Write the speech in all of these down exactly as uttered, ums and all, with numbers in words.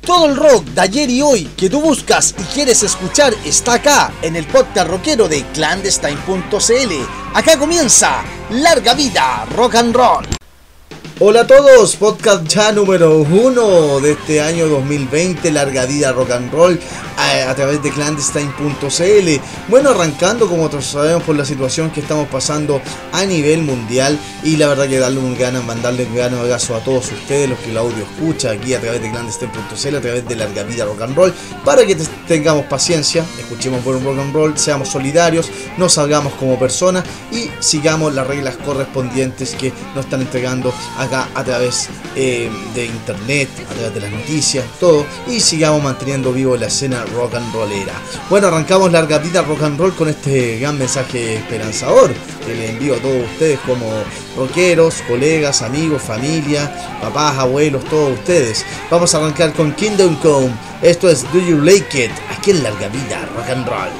Todo el rock de ayer y hoy que tú buscas y quieres escuchar está acá en el podcast rockero de Clandestine punto c l. Acá comienza Larga Vida Rock and Roll. Hola a todos, podcast ya número uno de este año dos mil veinte, Larga Vida Rock and Roll, a, a través de Clandestine punto c l. Bueno, arrancando como todos sabemos por la situación que estamos pasando a nivel mundial, y la verdad que darle un ganas, mandarle un gran abrazo a todos ustedes, los que el audio escucha aquí a través de Clandestine punto c l, a través de Larga Vida Rock and Roll, para que tengamos paciencia, escuchemos buen rock and roll, seamos solidarios, nos salgamos como personas y sigamos las reglas correspondientes que nos están entregando a a través eh, de internet, a través de las noticias, todo, y sigamos manteniendo vivo la escena rock and rollera. Bueno, arrancamos Larga Vida Rock and Roll con este gran mensaje esperanzador que les envío a todos ustedes como rockeros, colegas, amigos, familia, papás, abuelos, todos ustedes. Vamos a arrancar con Kingdom Come. Esto es Do You Like It, aquí en Larga Vida Rock and Roll.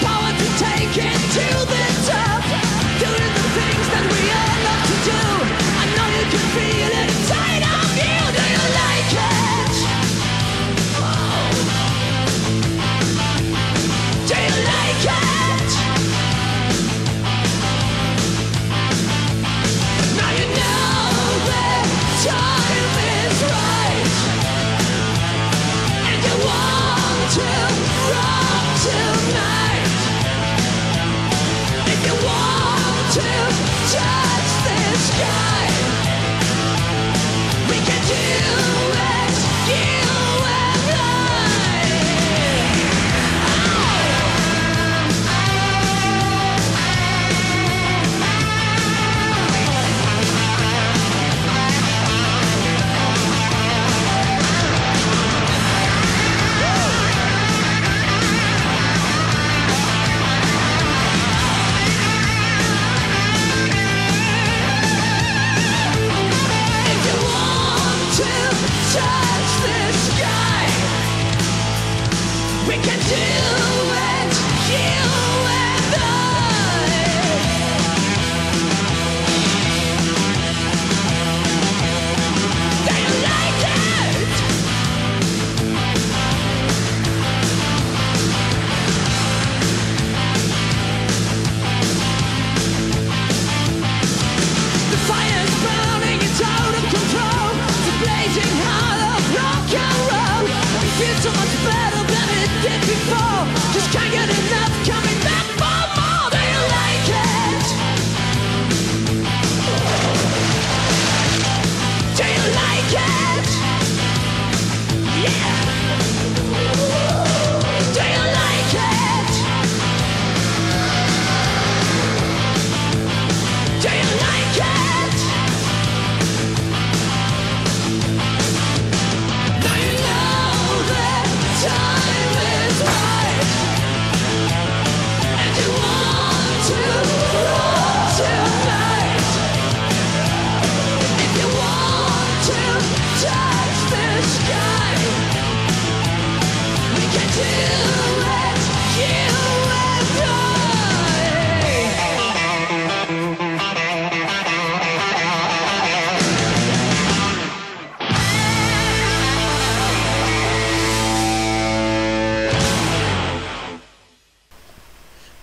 Take it to the top, doing the things that we all love to do.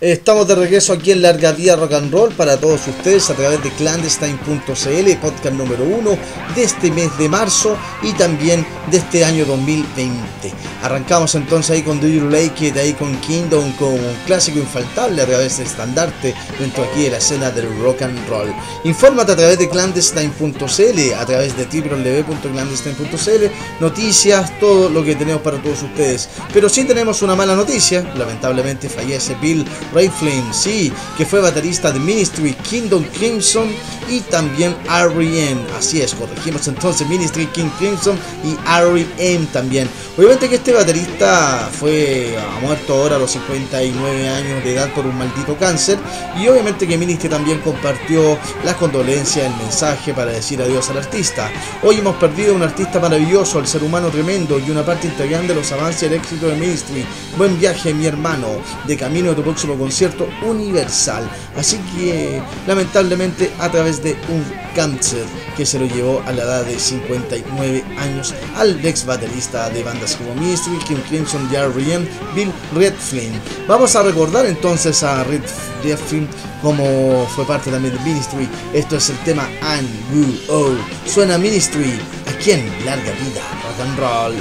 Estamos de regreso aquí en Larga Vida Rock and Roll para todos ustedes a través de clandestine punto c l, podcast número uno de este mes de marzo y también de este año dos mil veinte. Arrancamos entonces ahí con Do You Like It, ahí con Kingdom, con un clásico infaltable a través de estandarte dentro aquí de la escena del rock and roll. Infórmate a través de clandestine punto c l, a través de w w w punto clandestine punto c l, noticias, todo lo que tenemos para todos ustedes. Pero sí tenemos una mala noticia, lamentablemente fallece Bill Raiflin, sí, que fue baterista de Ministry, Kingdom Crimson y también R E M. Así es, corregimos entonces Ministry, King Crimson y R E M también. Obviamente que este baterista fue ha muerto ahora a los cincuenta y nueve años de edad por un maldito cáncer, y obviamente que Ministry también compartió las condolencias, el mensaje para decir adiós al artista. Hoy hemos perdido a un artista maravilloso, al ser humano tremendo y una parte integral de los avances y el éxito de Ministry. Buen viaje, mi hermano, de camino a tu próximo concierto universal. Así que lamentablemente a través de un cáncer que se lo llevó a la edad de cincuenta y nueve años al ex baterista de bandas como Ministry, King Crimson y R E M, Bill Raiflin. Vamos a recordar entonces a Raiflin como fue parte también de Ministry. Esto es el tema And Woo Oh. Suena Ministry aquí en Larga Vida Rock and Roll.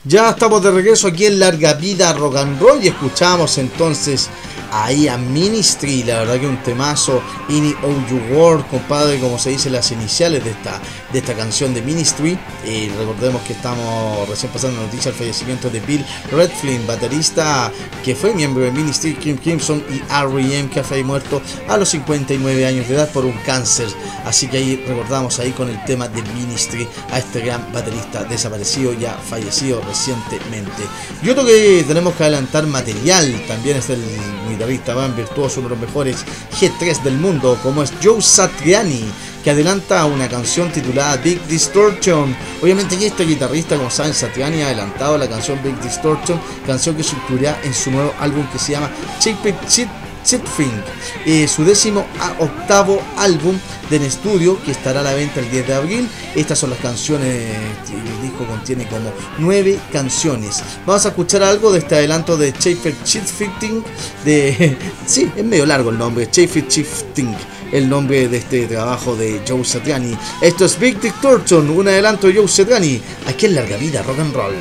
Ya estamos de regreso aquí en Larga Vida Rock and Roll y escuchamos entonces ahí a Ministry, la verdad que un temazo, In It All You World, compadre, como se dice las iniciales de esta, de esta canción de Ministry. Y recordemos que estamos recién pasando la noticia del fallecimiento de Bill Redflin, baterista que fue miembro de Ministry, Kim Crimson y R E M, que fue muerto a los cincuenta y nueve años de edad por un cáncer. Así que ahí recordamos ahí con el tema de Ministry a este gran baterista desaparecido, ya fallecido recientemente. Y otro que tenemos que adelantar material también es el guitarrista más virtuoso, uno de los mejores G tres del mundo, como es Joe Satriani, que adelanta una canción titulada Big Distortion. Obviamente aquí este guitarrista, como saben, Satriani ha adelantado la canción Big Distortion, canción que se incluirá en su nuevo álbum que se llama Chip It Chip Thing, eh, su décimo octavo álbum de estudio, que estará a la venta el diez de abril. Estas son las canciones, el disco contiene como nueve canciones. Vamos a escuchar algo de este adelanto de Shafer Shifting, de sí, es medio largo el nombre, Shafer Shifting, el nombre de este trabajo de Joe Satriani. Esto es Big Distortion, un adelanto de Joe Satriani, aquí en Larga Vida Rock and Roll.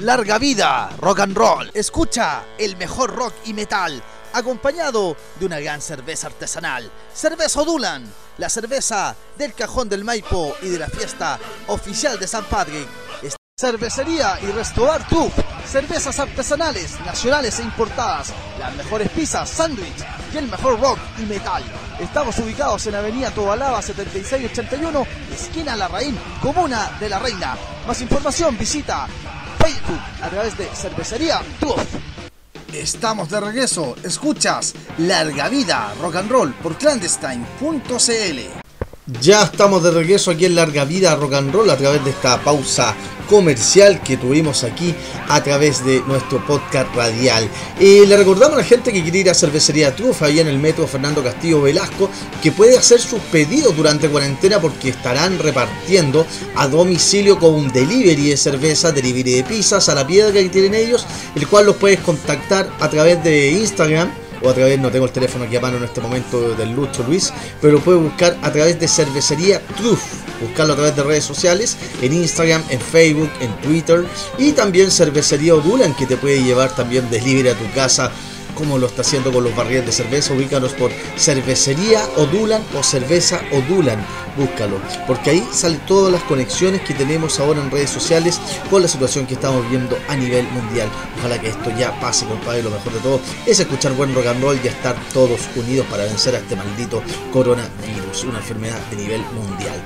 larga vida, rock and roll. Escucha el mejor rock y metal, acompañado de una gran cerveza artesanal. Cerveza Odulan, la cerveza del Cajón del Maipo y de la fiesta oficial de San Patrick. Cervecería y Restaurant Truff, cervezas artesanales, nacionales e importadas, las mejores pizzas, sándwich y el mejor rock y metal. Estamos ubicados en Avenida Tobalaba setenta y seis ochenta y uno, esquina Larraín, comuna de La Reina. Más información visita Facebook a través de Cervecería Truff. Estamos de regreso, escuchas Larga Vida Rock and Roll por clandestine punto c l. Ya estamos de regreso aquí en Larga Vida Rock and Roll a través de esta pausa comercial que tuvimos aquí a través de nuestro podcast radial. Eh, le recordamos a la gente que quiere ir a Cervecería Truff ahí en el metro Fernando Castillo Velasco, que puede hacer sus pedidos durante cuarentena porque estarán repartiendo a domicilio con un delivery de cerveza, delivery de pizzas a la piedra que tienen ellos, el cual los puedes contactar a través de Instagram o a través, no tengo el teléfono aquí a mano en este momento del Lucho Luis, pero lo puedes buscar a través de Cervecería Truff, buscarlo a través de redes sociales, en Instagram, en Facebook, en Twitter, y también Cervecería Odulan, que te puede llevar también delivery a tu casa, como lo está haciendo con los barriles de cerveza. Ubícanos por Cervecería Odulan o Cerveza Odulan, búscalo, porque ahí salen todas las conexiones que tenemos ahora en redes sociales con la situación que estamos viendo a nivel mundial. Ojalá que esto ya pase, compadre. Lo mejor de todo es escuchar buen rock and roll y estar todos unidos para vencer a este maldito coronavirus, una enfermedad de nivel mundial.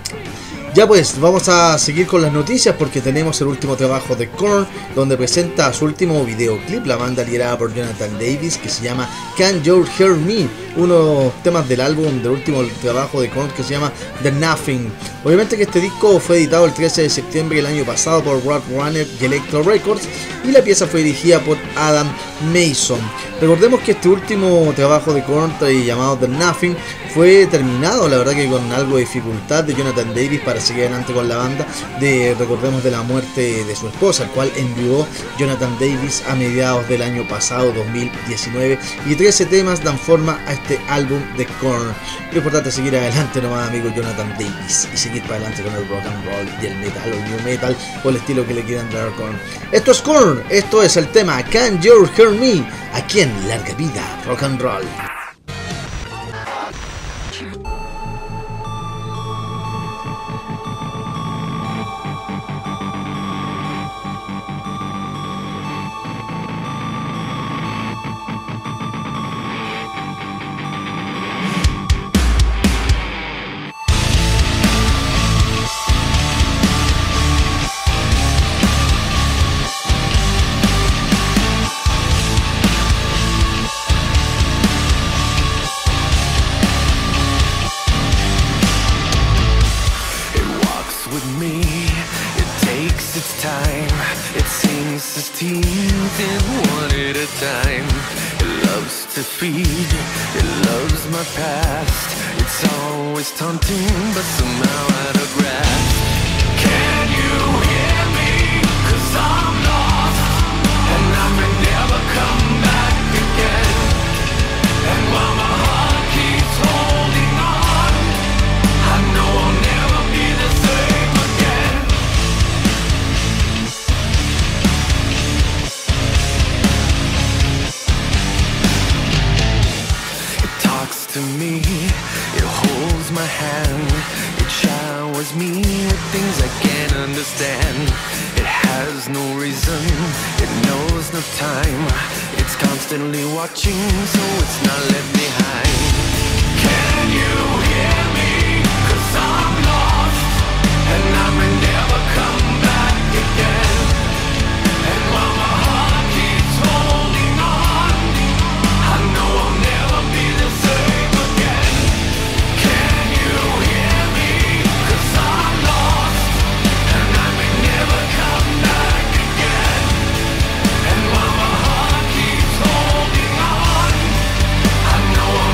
Ya pues, vamos a seguir con las noticias porque tenemos el último trabajo de Korn, donde presenta su último videoclip, la banda liderada por Jonathan Davis, que se llama Can You Hear Me, uno de los temas del álbum, del último trabajo de Korn, que se llama The Nothing. Obviamente que este disco fue editado el trece de septiembre del año pasado por Roadrunner y Electro Records, y la pieza fue dirigida por Adam Mason. Recordemos que este último trabajo de Korn, llamado The Nothing, fue terminado, la verdad que con algo de dificultad de Jonathan Davis para seguir adelante con la banda, de, recordemos, de la muerte de su esposa, el cual enviudó Jonathan Davis a mediados del año pasado, dos mil diecinueve, y trece temas dan forma a este álbum de Korn. Lo importante es seguir adelante nomás, amigo Jonathan Davis, y seguir para adelante con el rock and roll y el metal o new metal, o el estilo que le quieran dar a Korn. Esto es Korn, esto es el tema Can You Hear Me, aquí en Larga Vida Rock and Roll.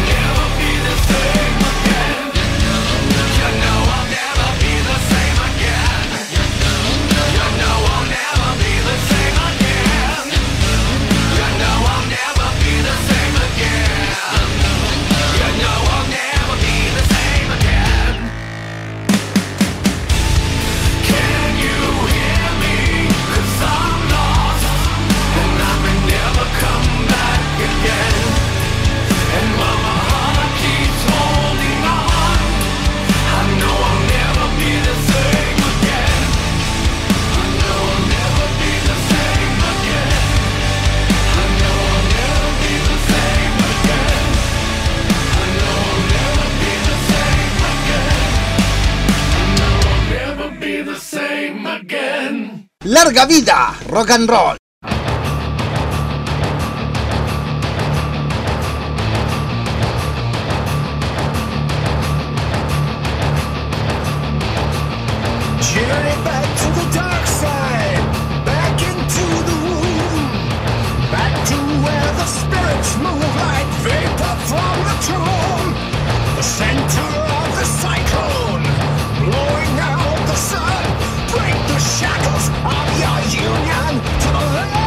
Again. ¡Larga vida, rock and roll! Journey back to the dark side, back into the womb, back to where the spirits move like vapor from the tomb, the center of the cyclone, blowing out the sun, break the shackles of your union to the light.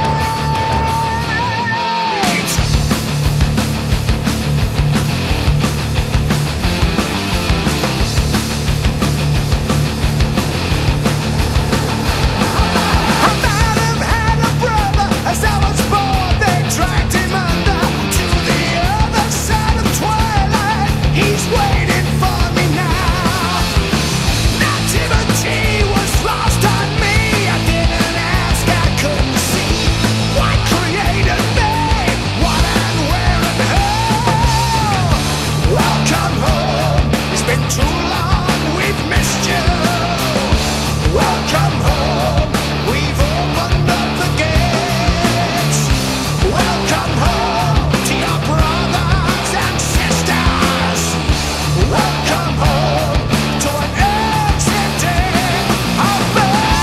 As I was born, they dragged him under to the other side of twilight. He's waiting for me now. Nativity was lost on me. I didn't ask, I couldn't see what created me, what and where and how. Welcome home. It's been too long, we've missed you. Welcome home. We've opened up the gate. Welcome home to your brothers and sisters. Welcome home to an exiting of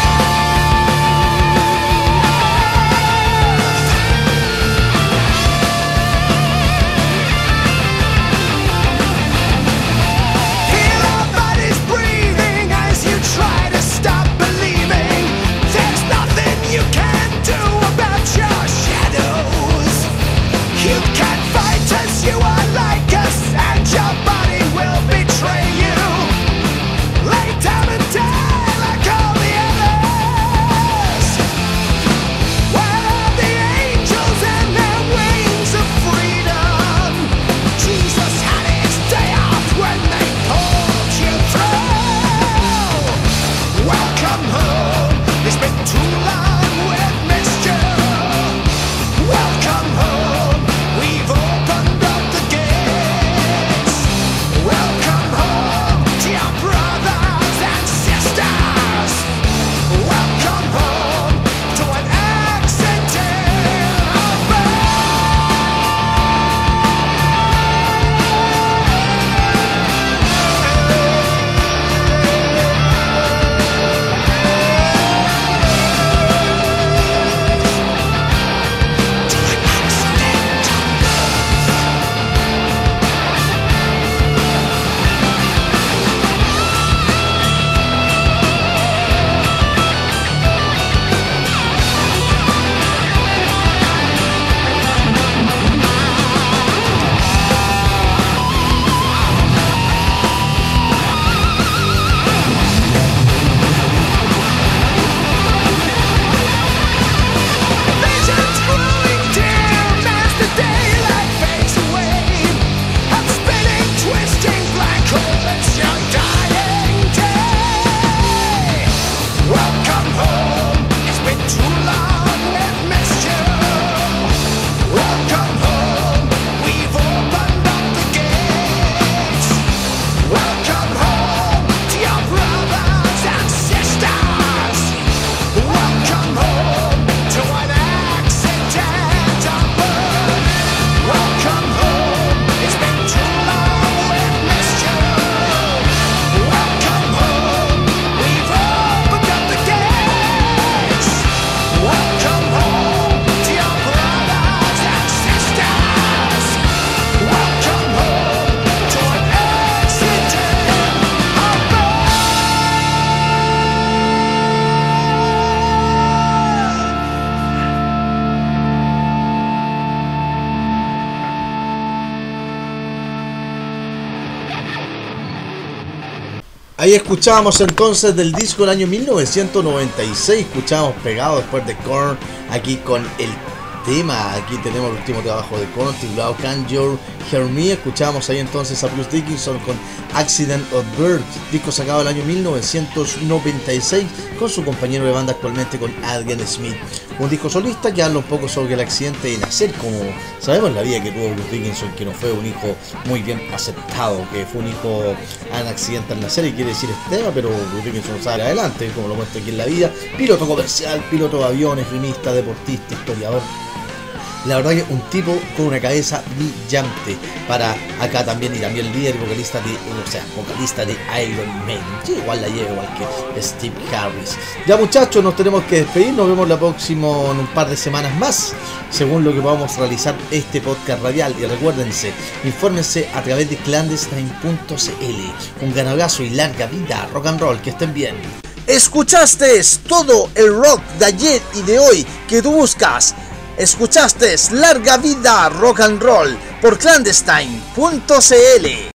Feel our bodies breathing as you try to stop believing. There's nothing you can do about your shadows. You can't fight us, you are like us, and your body will betray you. Lay down and die like all the others. Where are the angels and their wings of freedom? Jesus had his day off when they pulled you through. Welcome home, it's been too long, we've missed you. Welcome home, we've opened up the gates. Welcome home to your brothers and sisters. Welcome home to an exiting of visions growing dim as the daylight fades away. I'm spinning, twisting black hole, it's your dying day. Welcome home, it's been too long, we've missed you. Welcome home, we've opened up the gates. Welcome home to your brothers and sisters. Welcome home to an accident on board. Welcome home, it's been too long, we've missed you. Welcome home, we've opened up the gates. Welcome home to your brothers and sisters. Welcome home to an accident on board. Ahí escuchábamos entonces del disco del año mil novecientos noventa y seis, escuchábamos pegado después de Korn, aquí con el tema. Aquí tenemos el último trabajo de Korn titulado Can You Hear Me. Escuchamos ahí entonces a Bruce Dickinson con Accident of Birth, disco sacado el año mil novecientos noventa y seis con su compañero de banda actualmente con Adrian Smith. Un disco solista que habla un poco sobre el accidente de nacer, como sabemos la vida que tuvo Bruce Dickinson, que no fue un hijo muy bien aceptado, que fue un hijo a un accidente al nacer, y quiere decir este tema, pero Bruce Dickinson sale adelante, como lo muestra aquí en la vida. Piloto comercial, piloto de aviones, guionista, deportista, historiador. La verdad que un tipo con una cabeza brillante para acá también, y también líder vocalista de, o sea, vocalista de Iron Maiden. Sí, igual la lleva igual que Steve Harris. Ya muchachos, nos tenemos que despedir, nos vemos la próxima en un par de semanas más, según lo que podamos realizar este podcast radial. Y recuérdense, infórmense a través de clandestine punto c l. Un gran abrazo y larga vida rock and roll, que estén bien. Escuchaste todo el rock de ayer y de hoy que tú buscas. Escuchaste Larga Vida Rock and Roll por clandestine punto c l.